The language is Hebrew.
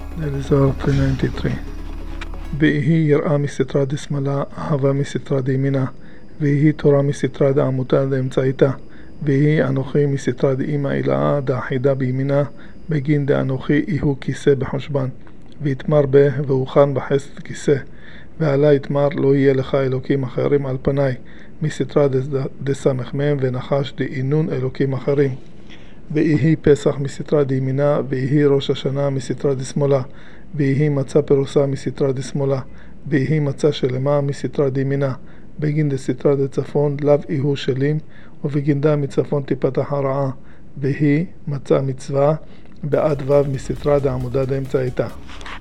Elizar 393. והיא יראה מסתרה דשמאלה, אהבה מסתרה דימינה, והיא תורה מסתרה דעמותה דאמצעיתה, והיא אנוכי מסתרה דאמא אילאה דאחידה בימינה, בגין דאנוכי איהו כיסא בחושבן, ויתמר בה והוכן בחסד כיסא, ועלי יתמר לא יהיה לך אלוקים אחרים על פניי, מסתרה דסמ"ם ונחש דאינון אלוקים אחרים. ויהי פסח מסתרה דימינה, ויהי ראש השנה מסתרה דשמאלה, ויהי מצה פרוסה מסתרה דשמאלה, ויהי מצה שלמה מסתרה דימינה, בגין דסתרה דצפון לאו איהו שלים, ובגינדה מצפון תיפתח הרעה, והיא מצה מצווה בעד וו מסתרה דעמודה דאמצעיתה.